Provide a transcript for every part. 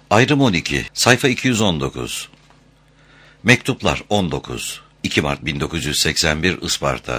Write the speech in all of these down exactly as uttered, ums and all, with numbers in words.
Ayrım on iki, sayfa iki yüz on dokuz. Mektuplar on dokuz, iki Mart bin dokuz yüz seksen bir, Isparta.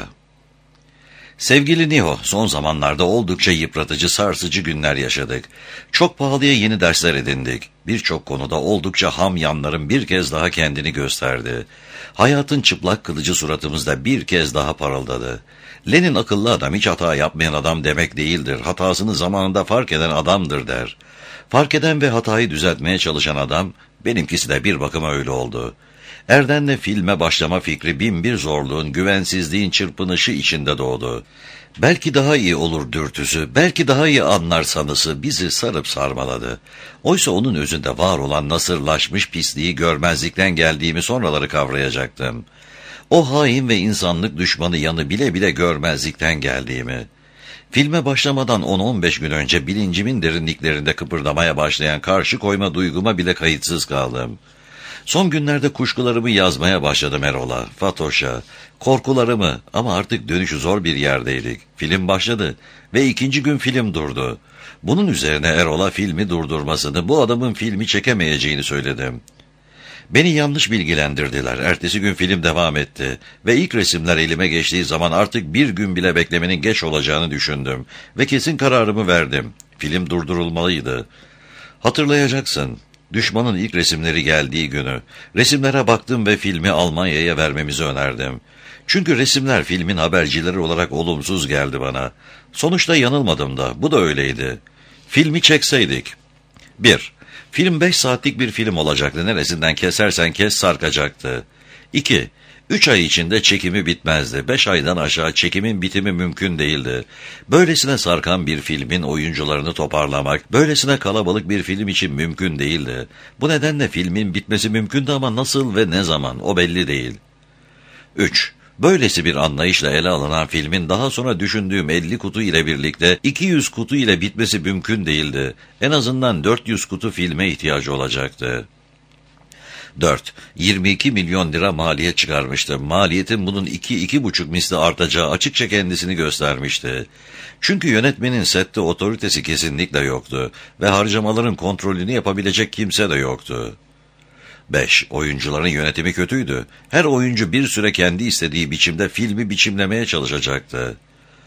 Sevgili Niho, son zamanlarda oldukça yıpratıcı, sarsıcı günler yaşadık. Çok pahalıya yeni dersler edindik. Birçok konuda oldukça ham yanların bir kez daha kendini gösterdi. Hayatın çıplak kılıcı suratımızda bir kez daha parıldadı. Lenin akıllı adam hiç hata yapmayan adam demek değildir. Hatasını zamanında fark eden adamdır der. Fark eden ve hatayı düzeltmeye çalışan adam, benimkisi de bir bakıma öyle oldu. Erden'le filme başlama fikri bin bir zorluğun, güvensizliğin çırpınışı içinde doğdu. Belki daha iyi olur dürtüsü, belki daha iyi anlar sanısı bizi sarıp sarmaladı. Oysa onun özünde var olan nasırlaşmış pisliği görmezlikten geldiğimi sonraları kavrayacaktım. O hain ve insanlık düşmanı yanı bile bile görmezlikten geldiğimi. Filme başlamadan on on beş gün önce bilincimin derinliklerinde kıpırdamaya başlayan karşı koyma duyguma bile kayıtsız kaldım. Son günlerde kuşkularımı yazmaya başladım Erol'a, Fatoş'a, korkularımı, ama artık dönüşü zor bir yerdeydik. Film başladı ve ikinci gün film durdu. Bunun üzerine Erol'a filmi durdurmasını, bu adamın filmi çekemeyeceğini söyledim. Beni yanlış bilgilendirdiler. Ertesi gün film devam etti ve ilk resimler elime geçtiği zaman artık bir gün bile beklemenin geç olacağını düşündüm ve kesin kararımı verdim. Film durdurulmalıydı. Hatırlayacaksın, düşmanın ilk resimleri geldiği günü resimlere baktım ve filmi Almanya'ya vermemizi önerdim. Çünkü resimler filmin habercileri olarak olumsuz geldi bana. Sonuçta yanılmadım da, bu da öyleydi. Filmi çekseydik. bir. Film beş saatlik bir film olacaktı. Neresinden kesersen kes sarkacaktı. iki. Üç ay içinde çekimi bitmezdi. Beş aydan aşağı çekimin bitimi mümkün değildi. Böylesine sarkan bir filmin oyuncularını toparlamak, böylesine kalabalık bir film için mümkün değildi. Bu nedenle filmin bitmesi mümkündü ama nasıl ve ne zaman o belli değil. üç. Böylesi bir anlayışla ele alınan filmin daha sonra düşündüğüm elli kutu ile birlikte iki yüz kutu ile bitmesi mümkün değildi. En azından dört yüz kutu filme ihtiyacı olacaktı. dört. yirmi iki milyon lira maliyet çıkarmıştı. Maliyetin bunun iki iki buçuk misli artacağı açıkça kendisini göstermişti. Çünkü yönetmenin sette otoritesi kesinlikle yoktu ve harcamaların kontrolünü yapabilecek kimse de yoktu. beş. Oyuncuların yönetimi kötüydü. Her oyuncu bir süre kendi istediği biçimde filmi biçimlemeye çalışacaktı.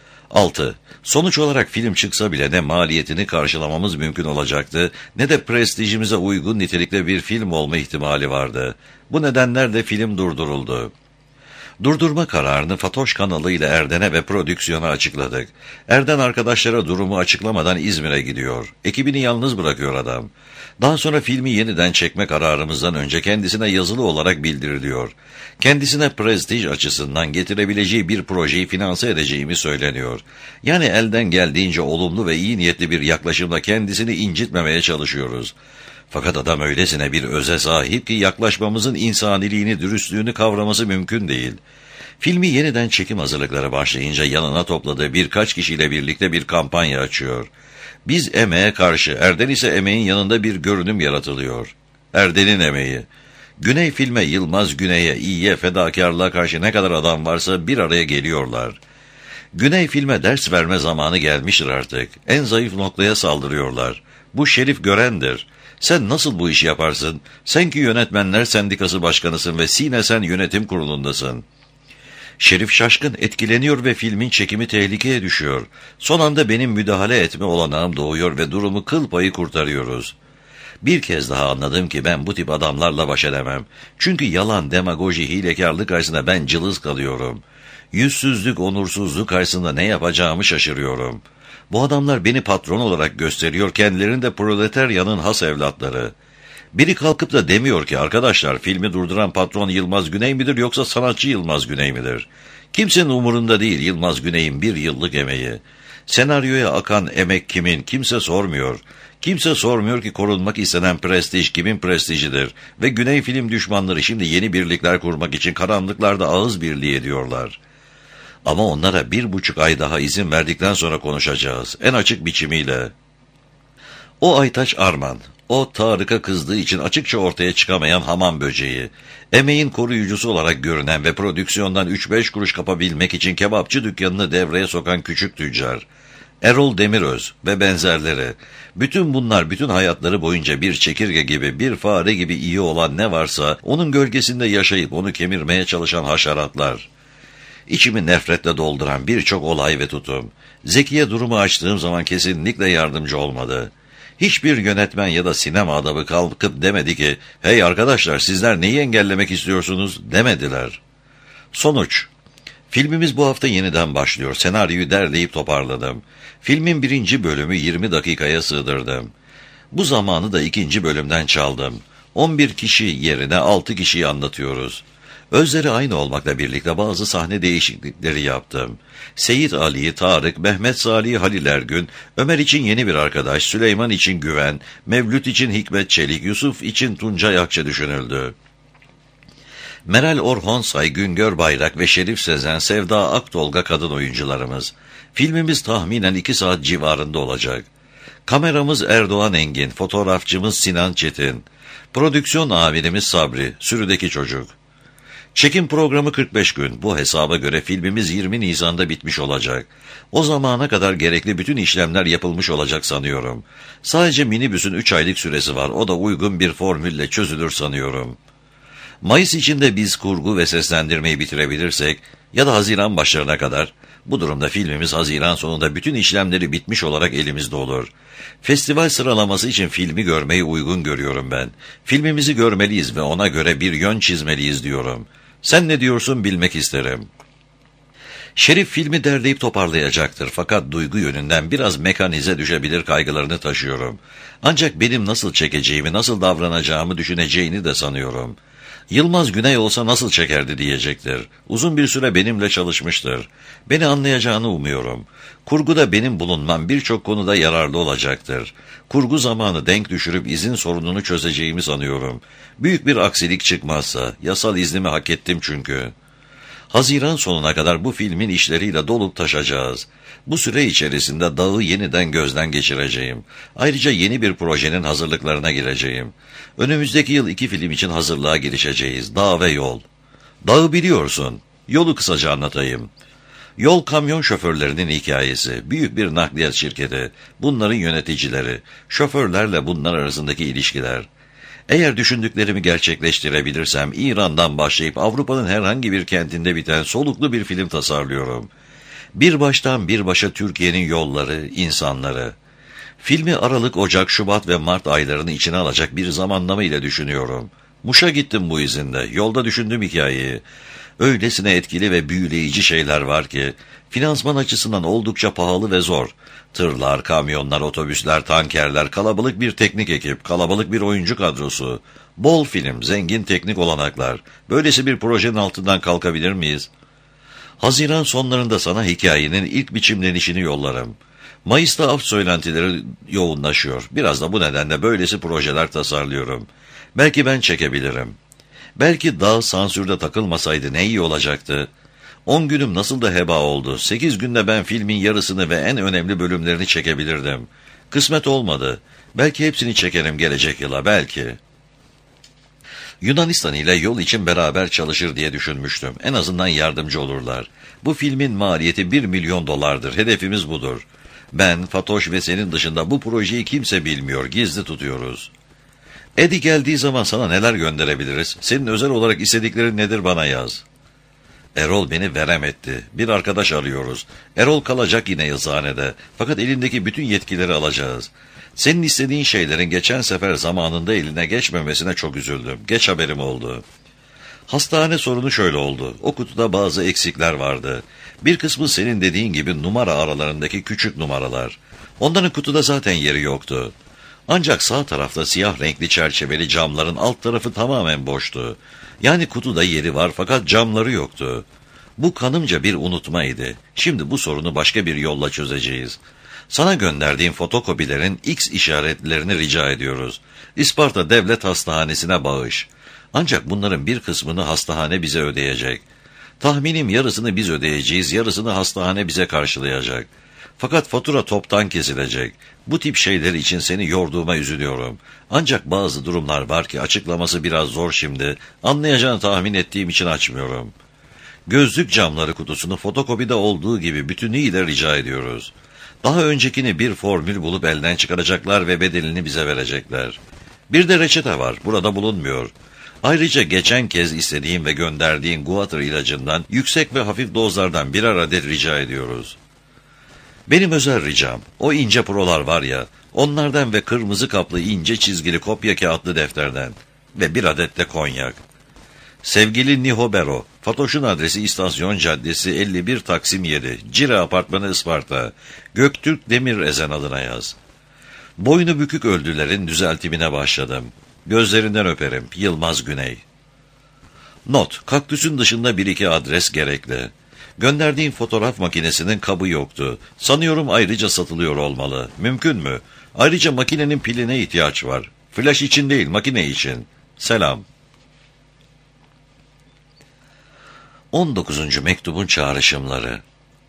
altı. Sonuç olarak film çıksa bile ne maliyetini karşılamamız mümkün olacaktı, ne de prestijimize uygun nitelikte bir film olma ihtimali vardı. Bu nedenlerle film durduruldu. Durdurma kararını Fatoş kanalı ile Erden'e ve prodüksiyona açıkladık. Erden arkadaşlara durumu açıklamadan İzmir'e gidiyor. Ekibini yalnız bırakıyor adam. Daha sonra filmi yeniden çekme kararımızdan önce kendisine yazılı olarak bildiriliyor. Kendisine prestij açısından getirebileceği bir projeyi finanse edeceğimi söyleniyor. Yani elden geldiğince olumlu ve iyi niyetli bir yaklaşımla kendisini incitmemeye çalışıyoruz. Fakat adam öylesine bir öze sahip ki yaklaşmamızın insaniliğini, dürüstlüğünü kavraması mümkün değil. Filmi yeniden çekim hazırlıkları başlayınca yanına topladığı birkaç kişiyle birlikte bir kampanya açıyor. Biz emeğe karşı, Erden ise emeğin yanında bir görünüm yaratılıyor. Erden'in emeği. Güney filme, Yılmaz Güney'e, iyiye, fedakarlığa karşı ne kadar adam varsa bir araya geliyorlar. Güney filme ders verme zamanı gelmiştir artık. En zayıf noktaya saldırıyorlar. Bu Şerif Gören'dir. Sen nasıl bu işi yaparsın? Sen ki Yönetmenler Sendikası Başkanısın ve Sine sen yönetim kurulundasın. Şerif şaşkın, etkileniyor ve filmin çekimi tehlikeye düşüyor. Son anda benim müdahale etme olanağım doğuyor ve durumu kıl payı kurtarıyoruz. Bir kez daha anladım ki ben bu tip adamlarla baş edemem. Çünkü yalan, demagoji, hilekarlık karşısında ben cılız kalıyorum. Yüzsüzlük, onursuzluk karşısında ne yapacağımı şaşırıyorum. Bu adamlar beni patron olarak gösteriyor, kendilerini de proletaryanın has evlatları. Biri kalkıp da demiyor ki, arkadaşlar filmi durduran patron Yılmaz Güney midir yoksa sanatçı Yılmaz Güney midir? Kimsenin umurunda değil Yılmaz Güney'in bir yıllık emeği. Senaryoya akan emek kimin? Kimse sormuyor. Kimse sormuyor ki korunmak istenen prestij kimin prestijidir? Ve Güney film düşmanları şimdi yeni birlikler kurmak için karanlıklarda ağız birliği ediyorlar. Ama onlara bir buçuk ay daha izin verdikten sonra konuşacağız. En açık biçimiyle. O Aytaç Arman, o Tarık'a kızdığı için açıkça ortaya çıkamayan hamam böceği, emeğin koruyucusu olarak görünen ve prodüksiyondan üç beş kuruş kapabilmek için kebapçı dükkanını devreye sokan küçük tüccar, Erol Demiröz ve benzerleri. Bütün bunlar bütün hayatları boyunca bir çekirge gibi, bir fare gibi iyi olan ne varsa onun gölgesinde yaşayıp onu kemirmeye çalışan haşeratlar. İçimi nefretle dolduran birçok olay ve tutum. Zeki'ye durumu açtığım zaman kesinlikle yardımcı olmadı. Hiçbir yönetmen ya da sinema adamı kalkıp demedi ki, "Hey arkadaşlar, sizler neyi engellemek istiyorsunuz?" demediler. Sonuç: filmimiz bu hafta yeniden başlıyor. Senaryoyu derleyip toparladım. Filmin birinci bölümü yirmi dakikaya sığdırdım. Bu zamanı da ikinci bölümden çaldım. on bir kişi yerine altı kişiyi anlatıyoruz. Özleri aynı olmakla birlikte bazı sahne değişiklikleri yaptım. Seyit Ali'yi Tarık, Mehmet Salih'i Halil Ergün, Ömer için yeni bir arkadaş, Süleyman için Güven, Mevlüt için Hikmet Çelik, Yusuf için Tuncay Akça düşünüldü. Meral Orhonsay, Güngör Bayrak ve Şerif Sezen, Sevda Aktolga kadın oyuncularımız. Filmimiz tahminen iki saat civarında olacak. Kameramız Erdoğan Engin, fotoğrafçımız Sinan Çetin, prodüksiyon amirimiz Sabri, sürüdeki çocuk. Çekim programı kırk beş gün. Bu hesaba göre filmimiz yirmi Nisan'da bitmiş olacak. O zamana kadar gerekli bütün işlemler yapılmış olacak sanıyorum. Sadece minibüsün üç aylık süresi var. O da uygun bir formülle çözülür sanıyorum. Mayıs içinde biz kurgu ve seslendirmeyi bitirebilirsek ya da Haziran başlarına kadar, bu durumda filmimiz Haziran sonunda bütün işlemleri bitmiş olarak elimizde olur. Festival sıralaması için filmi görmeyi uygun görüyorum ben. Filmimizi görmeliyiz ve ona göre bir yön çizmeliyiz diyorum. Sen ne diyorsun bilmek isterim. Şerif filmi derleyip toparlayacaktır fakat duygu yönünden biraz mekanize düşebilir kaygılarını taşıyorum. Ancak benim nasıl çekeceğimi, nasıl davranacağımı düşüneceğini de sanıyorum. Yılmaz Güney olsa nasıl çekerdi diyecektir. Uzun bir süre benimle çalışmıştır. Beni anlayacağını umuyorum. Kurguda benim bulunmam birçok konuda yararlı olacaktır. Kurgu zamanı denk düşürüp izin sorununu çözeceğimi sanıyorum. Büyük bir aksilik çıkmazsa, yasal iznimi hak ettim çünkü. Haziran sonuna kadar bu filmin işleriyle dolup taşacağız. Bu süre içerisinde dağı yeniden gözden geçireceğim. Ayrıca yeni bir projenin hazırlıklarına gireceğim. Önümüzdeki yıl iki film için hazırlığa girişeceğiz. Dağ ve yol. Dağı biliyorsun. Yolu kısaca anlatayım. Yol kamyon şoförlerinin hikayesi. Büyük bir nakliyat şirketi. Bunların yöneticileri. Şoförlerle bunlar arasındaki ilişkiler. Eğer düşündüklerimi gerçekleştirebilirsem İran'dan başlayıp Avrupa'nın herhangi bir kentinde biten soluklu bir film tasarlıyorum. Bir baştan bir başa Türkiye'nin yolları, insanları. Filmi Aralık, Ocak, Şubat ve Mart aylarını içine alacak bir zamanlama ile düşünüyorum. Muş'a gittim bu izinde. Yolda düşündüm hikayeyi. Öylesine etkili ve büyüleyici şeyler var ki, finansman açısından oldukça pahalı ve zor. Tırlar, kamyonlar, otobüsler, tankerler, kalabalık bir teknik ekip, kalabalık bir oyuncu kadrosu, bol film, zengin teknik olanaklar. Böylesi bir projenin altından kalkabilir miyiz? Haziran sonlarında sana hikayenin ilk biçimlenişini yollarım. Mayıs'ta af söylentileri yoğunlaşıyor. Biraz da bu nedenle böylesi projeler tasarlıyorum. Belki ben çekebilirim. Belki Dağ sansürde takılmasaydı ne iyi olacaktı. On günüm nasıl da heba oldu. Sekiz günde ben filmin yarısını ve en önemli bölümlerini çekebilirdim. Kısmet olmadı. Belki hepsini çekerim gelecek yıla, belki. Yunanistan ile yol için beraber çalışır diye düşünmüştüm. En azından yardımcı olurlar. Bu filmin maliyeti bir milyon dolardır. Hedefimiz budur. Ben, Fatoş ve senin dışında bu projeyi kimse bilmiyor. Gizli tutuyoruz. Eddie geldiği zaman sana neler gönderebiliriz? Senin özel olarak istediklerin nedir bana yaz. Erol beni verem etti. Bir arkadaş arıyoruz. Erol kalacak yine yazıhanede. Fakat elindeki bütün yetkileri alacağız. Senin istediğin şeylerin geçen sefer zamanında eline geçmemesine çok üzüldüm. Geç haberim oldu. Hastane sorunu şöyle oldu. O kutuda bazı eksikler vardı. Bir kısmı senin dediğin gibi numara aralarındaki küçük numaralar. Onların kutuda zaten yeri yoktu. Ancak sağ tarafta siyah renkli çerçeveli camların alt tarafı tamamen boştu. Yani kutuda yeri var fakat camları yoktu. Bu kanımca bir unutmaydı. Şimdi bu sorunu başka bir yolla çözeceğiz. Sana gönderdiğim fotokopilerin X işaretlerini rica ediyoruz. İsparta Devlet Hastanesi'ne bağış. Ancak bunların bir kısmını hastane bize ödeyecek. Tahminim yarısını biz ödeyeceğiz, yarısını hastane bize karşılayacak. Fakat fatura toptan kesilecek. Bu tip şeyler için seni yorduğuma üzülüyorum. Ancak bazı durumlar var ki açıklaması biraz zor şimdi. Anlayacağını tahmin ettiğim için açmıyorum. Gözlük camları kutusunu fotokopide olduğu gibi bütünüyle rica ediyoruz. Daha öncekini bir formül bulup elden çıkaracaklar ve bedelini bize verecekler. Bir de reçete var, burada bulunmuyor. Ayrıca geçen kez istediğim ve gönderdiğin Guatr ilacından yüksek ve hafif dozlardan birer adet rica ediyoruz. Benim özel ricam, o ince prolar var ya, onlardan ve kırmızı kaplı ince çizgili kopya kağıtlı defterden ve bir adet de konyak. Sevgili Niho Bero, Fatoş'un adresi İstasyon Caddesi elli bir Taksim yedi, Cire Apartmanı Isparta, Göktürk Demir Ezen adına yaz. Boynu bükük öldülerin düzeltimine başladım. Gözlerinden öperim, Yılmaz Güney. Not, kaktüsün dışında bir iki adres gerekli. Gönderdiğin fotoğraf makinesinin kabı yoktu. Sanıyorum ayrıca satılıyor olmalı. Mümkün mü? Ayrıca makinenin piline ihtiyaç var. Flash için değil, makine için. Selam. on dokuzuncu mektubun çağrışımları.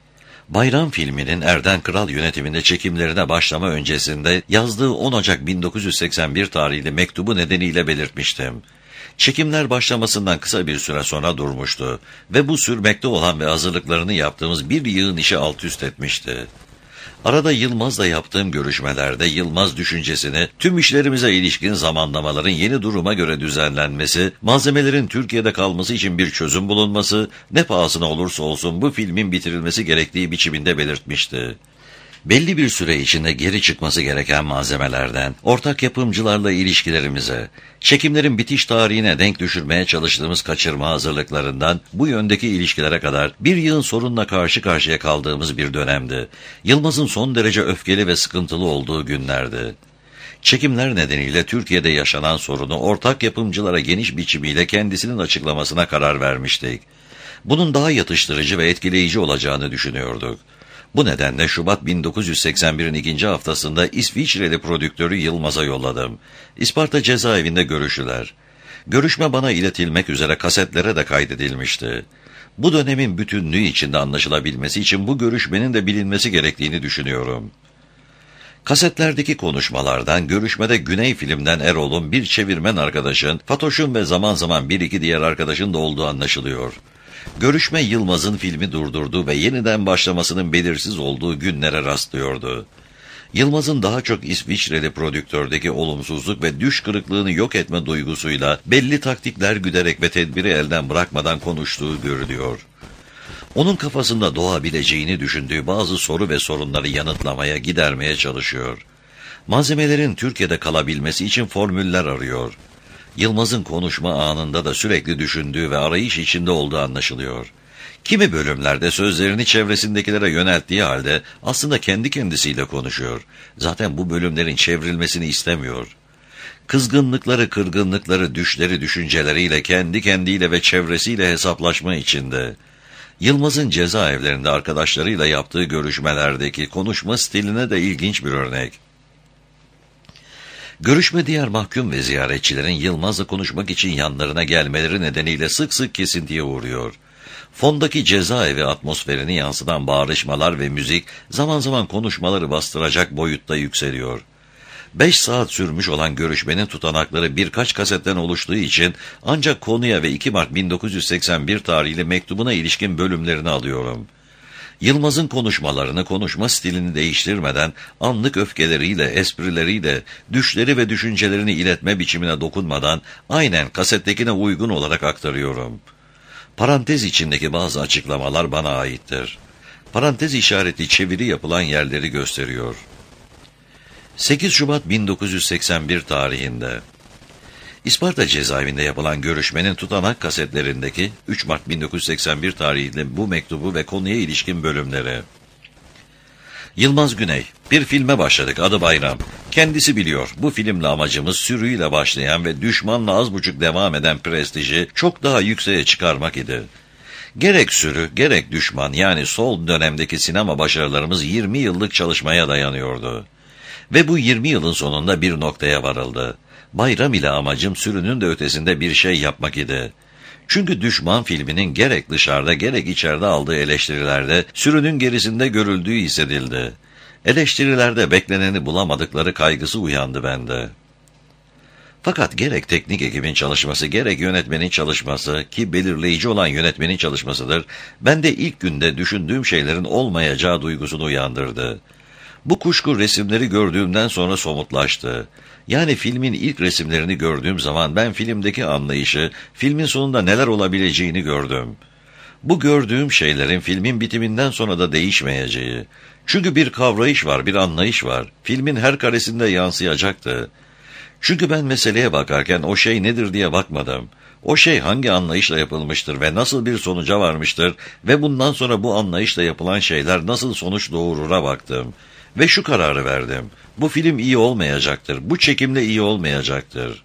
Bayram filminin Erden Kral yönetiminde çekimlerine başlama öncesinde yazdığı on Ocak bin dokuz yüz seksen bir tarihli mektubu nedeniyle belirtmiştim. Çekimler başlamasından kısa bir süre sonra durmuştu ve bu sürmekte olan ve hazırlıklarını yaptığımız bir yığın işi alt üst etmişti. Arada Yılmaz'la yaptığım görüşmelerde Yılmaz düşüncesini tüm işlerimize ilişkin zamanlamaların yeni duruma göre düzenlenmesi, malzemelerin Türkiye'de kalması için bir çözüm bulunması, ne pahasına olursa olsun bu filmin bitirilmesi gerektiği biçiminde belirtmişti. Belli bir süre içinde geri çıkması gereken malzemelerden, ortak yapımcılarla ilişkilerimize, çekimlerin bitiş tarihine denk düşürmeye çalıştığımız kaçırma hazırlıklarından bu yöndeki ilişkilere kadar bir yığın sorunla karşı karşıya kaldığımız bir dönemdi. Yılmaz'ın son derece öfkeli ve sıkıntılı olduğu günlerdi. Çekimler nedeniyle Türkiye'de yaşanan sorunu ortak yapımcılara geniş biçimiyle kendisinin açıklamasına karar vermiştik. Bunun daha yatıştırıcı ve etkileyici olacağını düşünüyorduk. Bu nedenle Şubat bin dokuz yüz seksen birin ikinci haftasında İsviçreli prodüktörü Yılmaz'a yolladım. İsparta cezaevinde görüştüler. Görüşme bana iletilmek üzere kasetlere de kaydedilmişti. Bu dönemin bütünlüğü içinde anlaşılabilmesi için bu görüşmenin de bilinmesi gerektiğini düşünüyorum. Kasetlerdeki konuşmalardan, görüşmede Güney Film'den Erol'un, bir çevirmen arkadaşın, Fatoş'un ve zaman zaman bir iki diğer arkadaşın da olduğu anlaşılıyor. Görüşme Yılmaz'ın filmi durdurduğu ve yeniden başlamasının belirsiz olduğu günlere rastlıyordu. Yılmaz'ın daha çok İsviçreli prodüktördeki olumsuzluk ve düş kırıklığını yok etme duygusuyla belli taktikler güderek ve tedbiri elden bırakmadan konuştuğu görülüyor. Onun kafasında doğabileceğini düşündüğü bazı soru ve sorunları yanıtlamaya, gidermeye çalışıyor. Malzemelerin Türkiye'de kalabilmesi için formüller arıyor. Yılmaz'ın konuşma anında da sürekli düşündüğü ve arayış içinde olduğu anlaşılıyor. Kimi bölümlerde sözlerini çevresindekilere yönelttiği halde aslında kendi kendisiyle konuşuyor. Zaten bu bölümlerin çevrilmesini istemiyor. Kızgınlıkları, kırgınlıkları, düşleri, düşünceleriyle kendi kendiyle ve çevresiyle hesaplaşma içinde. Yılmaz'ın cezaevlerinde arkadaşlarıyla yaptığı görüşmelerdeki konuşma stiline de ilginç bir örnek. Görüşme diğer mahkum ve ziyaretçilerin Yılmaz'la konuşmak için yanlarına gelmeleri nedeniyle sık sık kesintiye uğruyor. Fondaki cezaevi atmosferini yansıtan bağırışmalar ve müzik zaman zaman konuşmaları bastıracak boyutta yükseliyor. Beş saat sürmüş olan görüşmenin tutanakları birkaç kasetten oluştuğu için ancak konuya ve iki Mart bin dokuz yüz seksen bir tarihli mektubuna ilişkin bölümlerini alıyorum. Yılmaz'ın konuşmalarını, konuşma stilini değiştirmeden, anlık öfkeleriyle, esprileriyle, düşleri ve düşüncelerini iletme biçimine dokunmadan, aynen kasettekine uygun olarak aktarıyorum. Parantez içindeki bazı açıklamalar bana aittir. Parantez işareti çeviri yapılan yerleri gösteriyor. sekiz Şubat bin dokuz yüz seksen bir tarihinde İsparta cezaevinde yapılan görüşmenin tutanak kasetlerindeki üç Mart bin dokuz yüz seksen bir tarihli bu mektubu ve konuya ilişkin bölümleri. Yılmaz Güney, bir filme başladık, adı Bayram. Kendisi biliyor, bu filmle amacımız sürüyle başlayan ve düşmanla az buçuk devam eden prestiji çok daha yükseğe çıkarmak idi. Gerek sürü, gerek düşman, yani sol dönemdeki sinema başarılarımız yirmi yıllık çalışmaya dayanıyordu. Ve bu yirmi yılın sonunda bir noktaya varıldı. Bayram ile amacım sürünün de ötesinde bir şey yapmak idi. Çünkü Düşman filminin gerek dışarıda gerek içeride aldığı eleştirilerde sürünün gerisinde görüldüğü hissedildi. Eleştirilerde bekleneni bulamadıkları kaygısı uyandı bende. Fakat gerek teknik ekibin çalışması gerek yönetmenin çalışması, ki belirleyici olan yönetmenin çalışmasıdır, bende ilk günde düşündüğüm şeylerin olmayacağı duygusunu uyandırdı. Bu kuşku resimleri gördüğümden sonra somutlaştı. Yani filmin ilk resimlerini gördüğüm zaman ben filmdeki anlayışı, filmin sonunda neler olabileceğini gördüm. Bu gördüğüm şeylerin filmin bitiminden sonra da değişmeyeceği. Çünkü bir kavrayış var, bir anlayış var. Filmin her karesinde yansıyacaktı. Çünkü ben meseleye bakarken o şey nedir diye bakmadım. O şey hangi anlayışla yapılmıştır ve nasıl bir sonuca varmıştır ve bundan sonra bu anlayışla yapılan şeyler nasıl sonuç doğurura baktım. Ve şu kararı verdim. Bu film iyi olmayacaktır. Bu çekimle iyi olmayacaktır.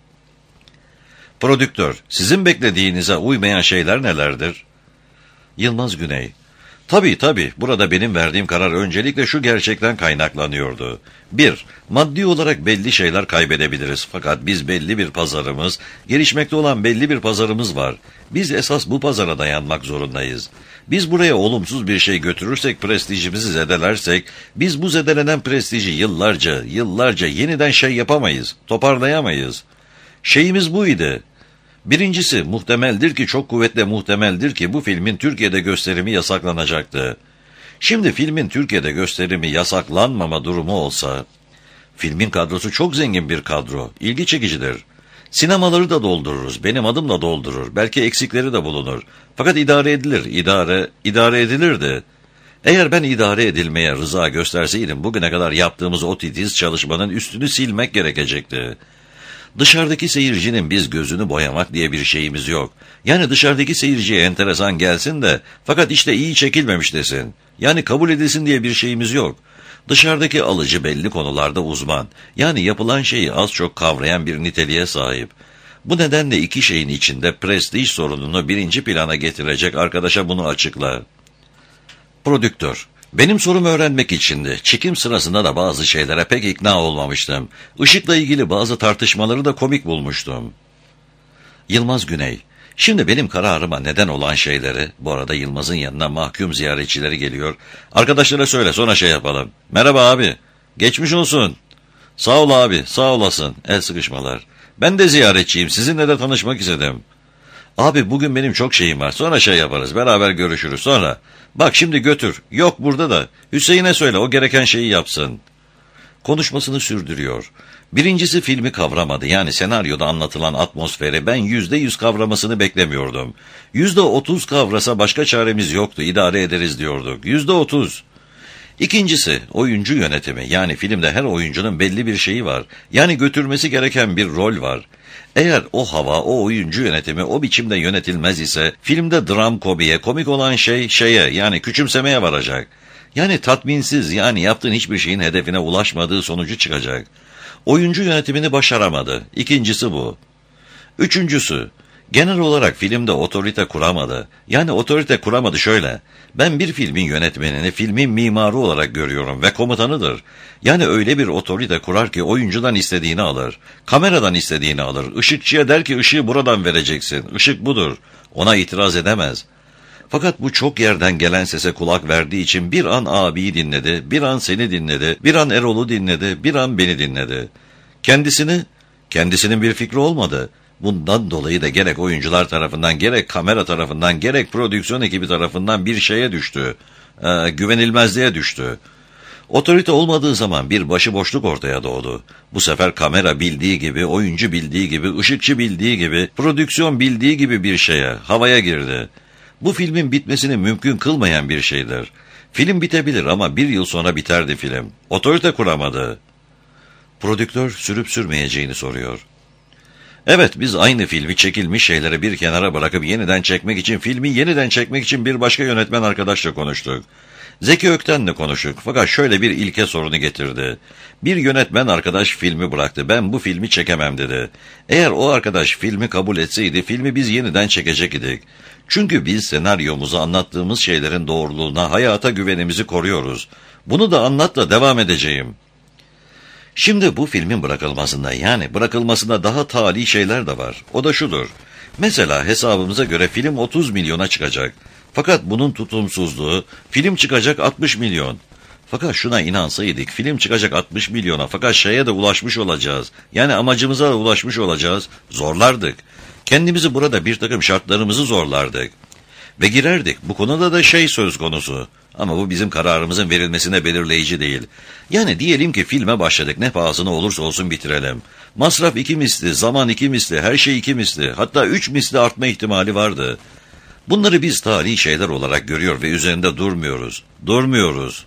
Prodüktör, sizin beklediğinize uymayan şeyler nelerdir? Yılmaz Güney, tabii tabii, burada benim verdiğim karar öncelikle şu gerçekten kaynaklanıyordu. Bir, maddi olarak belli şeyler kaybedebiliriz. Fakat biz belli bir pazarımız, gelişmekte olan belli bir pazarımız var. Biz esas bu pazara dayanmak zorundayız. Biz buraya olumsuz bir şey götürürsek, prestijimizi zedelersek, biz bu zedelenen prestiji yıllarca, yıllarca yeniden şey yapamayız, toparlayamayız. Şeyimiz buydu. Birincisi, muhtemeldir ki, çok kuvvetle muhtemeldir ki bu filmin Türkiye'de gösterimi yasaklanacaktı. Şimdi filmin Türkiye'de gösterimi yasaklanmama durumu olsa, filmin kadrosu çok zengin bir kadro, ilgi çekicidir. Sinemaları da doldururuz, benim adım da doldurur, belki eksikleri de bulunur. Fakat idare edilir, idare, idare edilirdi. Eğer ben idare edilmeye rıza gösterseydim, bugüne kadar yaptığımız o titiz çalışmanın üstünü silmek gerekecekti. Dışarıdaki seyircinin biz gözünü boyamak diye bir şeyimiz yok. Yani dışarıdaki seyirciye enteresan gelsin de, fakat işte iyi çekilmemiş desin. Yani kabul edilsin diye bir şeyimiz yok. Dışarıdaki alıcı belli konularda uzman. Yani yapılan şeyi az çok kavrayan bir niteliğe sahip. Bu nedenle iki şeyin içinde prestij sorununu birinci plana getirecek arkadaşa bunu açıkla. Prodüktör, benim sorumu öğrenmek içindi. Çekim sırasında da bazı şeylere pek ikna olmamıştım. Işıkla ilgili bazı tartışmaları da komik bulmuştum. Yılmaz Güney, şimdi benim kararıma neden olan şeyleri, bu arada Yılmaz'ın yanına mahkum ziyaretçileri geliyor. Arkadaşlara söyle, sonra şey yapalım. Merhaba abi, geçmiş olsun. Sağ ol abi, sağ olasın. El sıkışmalar. Ben de ziyaretçiyim, sizinle de tanışmak istedim. Abi bugün benim çok şeyim var, sonra şey yaparız, beraber görüşürüz sonra. Bak şimdi götür, yok burada da, Hüseyin'e söyle, o gereken şeyi yapsın. Konuşmasını sürdürüyor. Birincisi filmi kavramadı, yani senaryoda anlatılan atmosferi ben yüzde yüz kavramasını beklemiyordum. Yüzde otuz kavrasa başka çaremiz yoktu, idare ederiz diyorduk, yüzde otuz. İkincisi, oyuncu yönetimi, yani filmde her oyuncunun belli bir şeyi var, yani götürmesi gereken bir rol var. Eğer o hava, o oyuncu yönetimi o biçimde yönetilmez ise, filmde dram komiye, komik olan şey şeye, yani küçümsemeye varacak. Yani tatminsiz, yani yaptığın hiçbir şeyin hedefine ulaşmadığı sonucu çıkacak. Oyuncu yönetimini başaramadı. İkincisi bu. Üçüncüsü, genel olarak filmde otorite kuramadı. Yani otorite kuramadı şöyle. Ben bir filmin yönetmenini filmin mimarı olarak görüyorum ve komutanıdır. Yani öyle bir otorite kurar ki oyuncudan istediğini alır. Kameradan istediğini alır. Işıkçıya der ki ışığı buradan vereceksin. Işık budur. Ona itiraz edemez. Fakat bu çok yerden gelen sese kulak verdiği için bir an abiyi dinledi, bir an seni dinledi, bir an Erol'u dinledi, bir an beni dinledi. Kendisini, kendisinin bir fikri olmadı. Bundan dolayı da gerek oyuncular tarafından, gerek kamera tarafından, gerek prodüksiyon ekibi tarafından bir şeye düştü. Ee, güvenilmezliğe düştü. Otorite olmadığı zaman bir başıboşluk ortaya doğdu. Bu sefer kamera bildiği gibi, oyuncu bildiği gibi, ışıkçı bildiği gibi, prodüksiyon bildiği gibi bir şeye, havaya girdi. Bu filmin bitmesini mümkün kılmayan bir şeydir. Film bitebilir ama bir yıl sonra biterdi film. Otorite kuramadı. Prodüktör sürüp sürmeyeceğini soruyor. Evet, biz aynı filmi çekilmiş şeyleri bir kenara bırakıp yeniden çekmek için, filmi yeniden çekmek için bir başka yönetmen arkadaşla konuştuk. Zeki Ökten'le konuştuk fakat şöyle bir ilke sorunu getirdi. Bir yönetmen arkadaş filmi bıraktı, ben bu filmi çekemem dedi. Eğer o arkadaş filmi kabul etseydi filmi biz yeniden çekecek idik. Çünkü biz senaryomuzu anlattığımız şeylerin doğruluğuna, hayata güvenimizi koruyoruz. Bunu da anlat da devam edeceğim. Şimdi bu filmin bırakılmasında, yani bırakılmasında daha tali şeyler de var. O da şudur. Mesela hesabımıza göre film otuz milyona çıkacak. Fakat bunun tutumsuzluğu, film çıkacak altmış milyon. Fakat şuna inansaydık, film çıkacak altmış milyona fakat şeye de ulaşmış olacağız. Yani amacımıza da ulaşmış olacağız. Zorlardık. Kendimizi burada bir takım şartlarımızı zorlardık. Ve girerdik. Bu konuda da şey söz konusu. Ama bu bizim kararımızın verilmesine belirleyici değil. Yani diyelim ki filme başladık, ne pahasına olursa olsun bitirelim. Masraf iki misli, zaman iki misli, her şey iki misli, hatta üç misli artma ihtimali vardı. Bunları biz tarihi şeyler olarak görüyor ve üzerinde durmuyoruz. Durmuyoruz.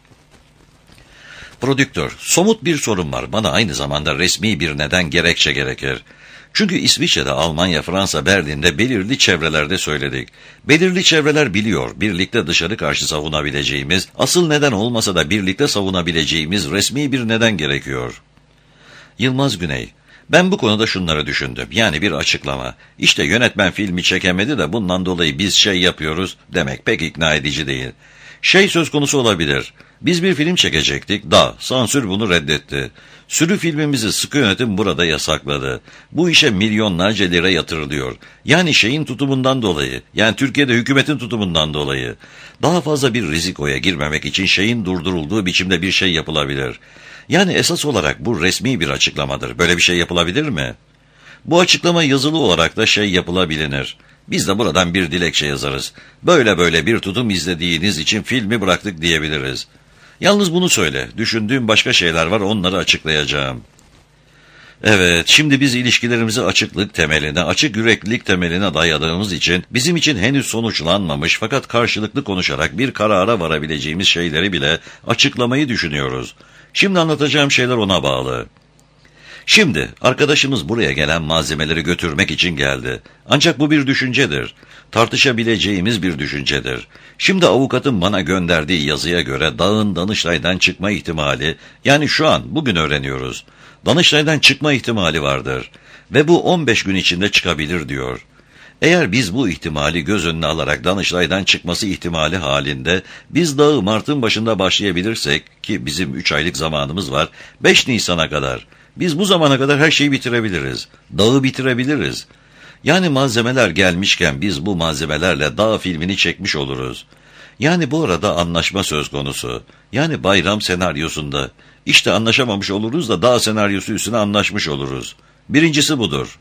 Prodüktör, somut bir sorun var. Bana aynı zamanda resmi bir neden, gerekçe gerekir. Çünkü İsviçre'de, Almanya, Fransa, Berlin'de belirli çevrelerde söyledik. Belirli çevreler biliyor, birlikte dışarı karşı savunabileceğimiz, asıl neden olmasa da birlikte savunabileceğimiz resmi bir neden gerekiyor. Yılmaz Güney, ben bu konuda şunları düşündüm. Yani bir açıklama. İşte yönetmen filmi çekemedi de bundan dolayı biz şey yapıyoruz demek pek ikna edici değil. Şey söz konusu olabilir. Biz bir film çekecektik, da sansür bunu reddetti. Sürü filmimizi sıkı yönetim burada yasakladı. Bu işe milyonlarca lira yatırılıyor. Yani şeyin tutumundan dolayı, yani Türkiye'de hükümetin tutumundan dolayı. Daha fazla bir rizikoya girmemek için şeyin durdurulduğu biçimde bir şey yapılabilir. Yani esas olarak bu resmi bir açıklamadır. Böyle bir şey yapılabilir mi? Bu açıklama yazılı olarak da şey yapılabilir. Biz de buradan bir dilekçe yazarız. Böyle böyle bir tutum izlediğiniz için filmi bıraktık diyebiliriz. Yalnız bunu söyle. Düşündüğüm başka şeyler var, onları açıklayacağım. Evet, şimdi biz ilişkilerimizi açıklık temeline, açık yüreklilik temeline dayadığımız için bizim için henüz sonuçlanmamış fakat karşılıklı konuşarak bir karara varabileceğimiz şeyleri bile açıklamayı düşünüyoruz. Şimdi anlatacağım şeyler ona bağlı. Şimdi arkadaşımız buraya gelen malzemeleri götürmek için geldi. Ancak bu bir düşüncedir. Tartışabileceğimiz bir düşüncedir. Şimdi avukatın bana gönderdiği yazıya göre dağın Danıştay'dan çıkma ihtimali, yani şu an bugün öğreniyoruz. Danıştay'dan çıkma ihtimali vardır. Ve bu on beş gün içinde çıkabilir diyor. Eğer biz bu ihtimali göz önüne alarak Danıştay'dan çıkması ihtimali halinde biz dağı Mart'ın başında başlayabilirsek, ki bizim üç aylık zamanımız var, beş Nisan'a kadar, biz bu zamana kadar her şeyi bitirebiliriz. Dağı bitirebiliriz. Yani malzemeler gelmişken biz bu malzemelerle dağ filmini çekmiş oluruz. Yani bu arada anlaşma söz konusu. Yani bayram senaryosunda. İşte anlaşamamış oluruz da dağ senaryosu üstüne anlaşmış oluruz. Birincisi budur.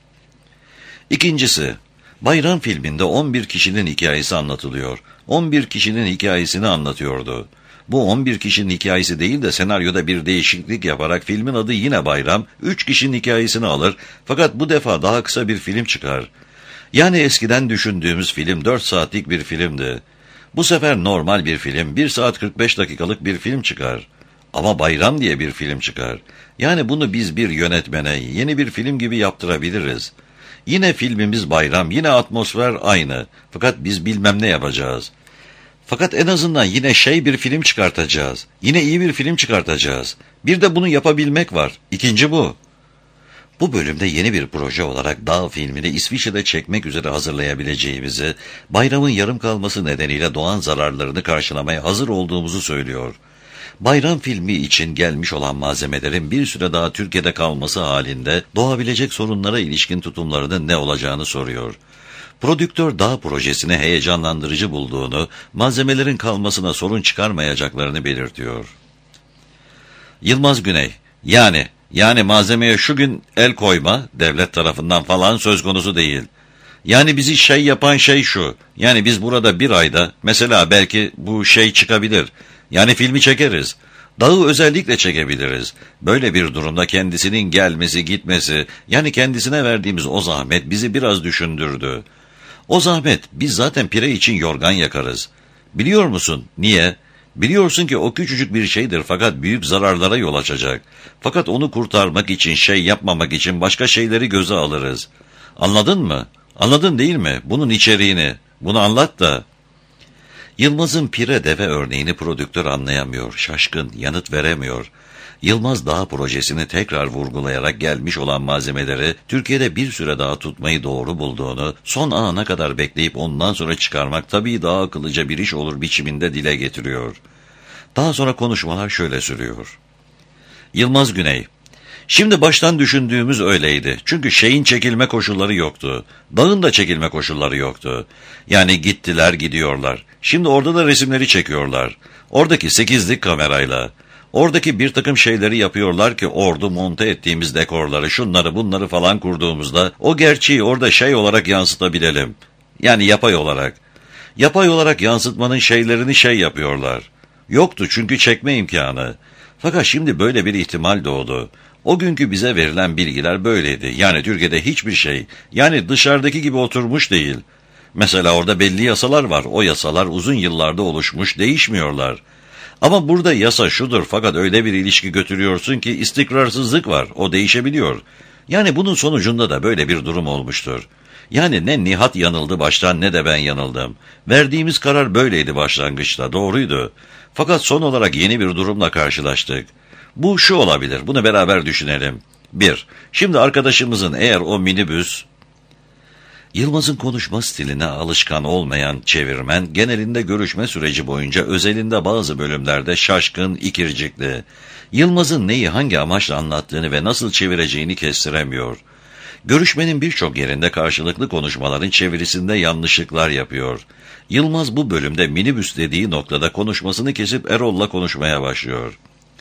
İkincisi, bayram filminde on bir kişinin hikayesi anlatılıyor. on bir kişinin hikayesini anlatıyordu. Bu on bir kişinin hikayesi değil de senaryoda bir değişiklik yaparak filmin adı yine Bayram, üç kişinin hikayesini alır fakat bu defa daha kısa bir film çıkar. Yani eskiden düşündüğümüz film dört saatlik bir filmdi. Bu sefer normal bir film, bir saat kırk beş dakikalık bir film çıkar. Ama Bayram diye bir film çıkar. Yani bunu biz bir yönetmene yeni bir film gibi yaptırabiliriz. Yine filmimiz Bayram, yine atmosfer aynı. Fakat biz bilmem ne yapacağız. Fakat en azından yine şey bir film çıkartacağız. Yine iyi bir film çıkartacağız. Bir de bunu yapabilmek var. İkinci bu. Bu bölümde yeni bir proje olarak Dağ filmini İsviçre'de çekmek üzere hazırlayabileceğimizi, bayramın yarım kalması nedeniyle doğan zararlarını karşılamaya hazır olduğumuzu söylüyor. Bayram filmi için gelmiş olan malzemelerin bir süre daha Türkiye'de kalması halinde doğabilecek sorunlara ilişkin tutumlarının ne olacağını soruyor. Prodüktör Dağ projesini heyecanlandırıcı bulduğunu, malzemelerin kalmasına sorun çıkarmayacaklarını belirtiyor. Yılmaz Güney, yani, yani malzemeye şu gün el koyma, devlet tarafından falan söz konusu değil. Yani bizi şey yapan şey şu, yani biz burada bir ayda, mesela belki bu şey çıkabilir, yani filmi çekeriz. Dağı özellikle çekebiliriz. Böyle bir durumda kendisinin gelmesi, gitmesi, yani kendisine verdiğimiz o zahmet bizi biraz düşündürdü. O zahmet, biz zaten pire için yorgan yakarız. Biliyor musun? Niye? Biliyorsun ki o küçücük bir şeydir fakat büyük zararlara yol açacak. Fakat onu kurtarmak için, şey yapmamak için başka şeyleri göze alırız. Anladın mı? Anladın değil mi? Bunun içeriğini. Bunu anlat da. Yılmaz'ın pire deve örneğini prodüktör anlayamıyor, şaşkın, yanıt veremiyor. Yılmaz Dağ projesini tekrar vurgulayarak gelmiş olan malzemeleri Türkiye'de bir süre daha tutmayı doğru bulduğunu, son ana kadar bekleyip ondan sonra çıkarmak tabii daha akıllıca bir iş olur biçiminde dile getiriyor. Daha sonra konuşmalar şöyle sürüyor. Yılmaz Güney, şimdi baştan düşündüğümüz öyleydi. Çünkü şeyin çekilme koşulları yoktu. Dağın da çekilme koşulları yoktu. Yani gittiler gidiyorlar. Şimdi orada da resimleri çekiyorlar. Oradaki sekizlik kamerayla. Oradaki bir takım şeyleri yapıyorlar ki ordu monte ettiğimiz dekorları, şunları bunları falan kurduğumuzda o gerçeği orada şey olarak yansıtabilelim. Yani yapay olarak. Yapay olarak yansıtmanın şeylerini şey yapıyorlar. Yoktu çünkü çekme imkanı. Fakat şimdi böyle bir ihtimal doğdu. O günkü bize verilen bilgiler böyleydi. Yani Türkiye'de hiçbir şey, yani dışarıdaki gibi oturmuş değil. Mesela orada belli yasalar var. O yasalar uzun yıllarda oluşmuş, değişmiyorlar. Ama burada yasa şudur, fakat öyle bir ilişki götürüyorsun ki istikrarsızlık var, o değişebiliyor. Yani bunun sonucunda da böyle bir durum olmuştur. Yani ne Nihat yanıldı baştan ne de ben yanıldım. Verdiğimiz karar böyleydi başlangıçta, doğruydu. Fakat son olarak yeni bir durumla karşılaştık. Bu şu olabilir, bunu beraber düşünelim. Bir, şimdi arkadaşımızın eğer o minibüs... Yılmaz'ın konuşma stiline alışkan olmayan çevirmen, genelinde görüşme süreci boyunca özelinde bazı bölümlerde şaşkın, ikircikli. Yılmaz'ın neyi hangi amaçla anlattığını ve nasıl çevireceğini kestiremiyor. Görüşmenin birçok yerinde karşılıklı konuşmaların çevirisinde yanlışlıklar yapıyor. Yılmaz bu bölümde minibüs dediği noktada konuşmasını kesip Erol'la konuşmaya başlıyor.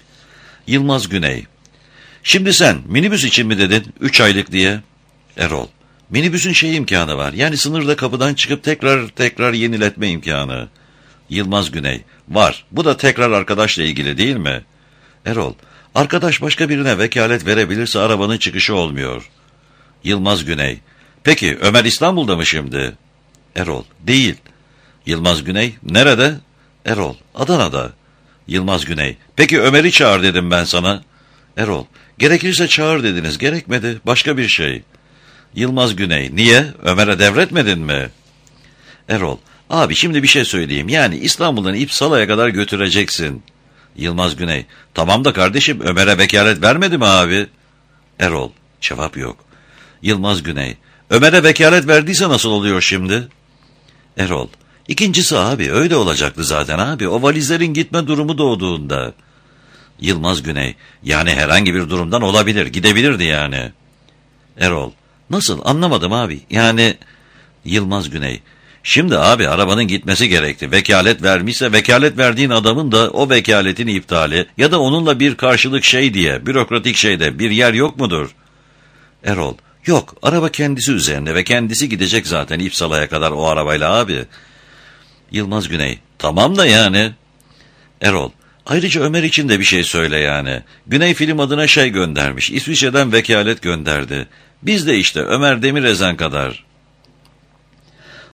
Yılmaz Güney: Şimdi sen minibüs için mi dedin, üç aylık diye? Erol: Minibüsün şey imkanı var, yani sınırda kapıdan çıkıp tekrar tekrar yeniletme imkanı. Yılmaz Güney: Var, bu da tekrar arkadaşla ilgili değil mi? Erol: Arkadaş başka birine vekalet verebilirse arabanın çıkışı olmuyor. Yılmaz Güney: Peki Ömer İstanbul'da mı şimdi? Erol: Değil. Yılmaz Güney: Nerede? Erol: Adana'da. Yılmaz Güney: Peki Ömer'i çağır dedim ben sana. Erol: Gerekirse çağır dediniz, gerekmedi, başka bir şey. Yılmaz Güney: Niye? Ömer'e devretmedin mi? Erol: Abi şimdi bir şey söyleyeyim, yani İstanbul'dan İpsala'ya kadar götüreceksin. Yılmaz Güney: Tamam da kardeşim, Ömer'e vekalet vermedi mi abi? Erol: Cevap yok. Yılmaz Güney: Ömer'e vekalet verdiyse nasıl oluyor şimdi? Erol: İkincisi abi, öyle olacaktı zaten abi, o valizlerin gitme durumu doğduğunda. Yılmaz Güney: Yani herhangi bir durumdan olabilir, gidebilirdi yani. Erol: Nasıl, anlamadım abi, yani... Yılmaz Güney: Şimdi abi arabanın gitmesi gerekti, vekalet vermişse vekalet verdiğin adamın da o vekaletin iptali ya da onunla bir karşılık şey diye, bürokratik şeyde bir yer yok mudur? Erol: Yok, araba kendisi üzerinde ve kendisi gidecek zaten İpsala'ya kadar o arabayla abi. Yılmaz Güney: Tamam da yani. Erol: Ayrıca Ömer için de bir şey söyle yani. Güney Film adına şey göndermiş, İsviçre'den vekalet gönderdi. Biz de işte Ömer Demirezen kadar.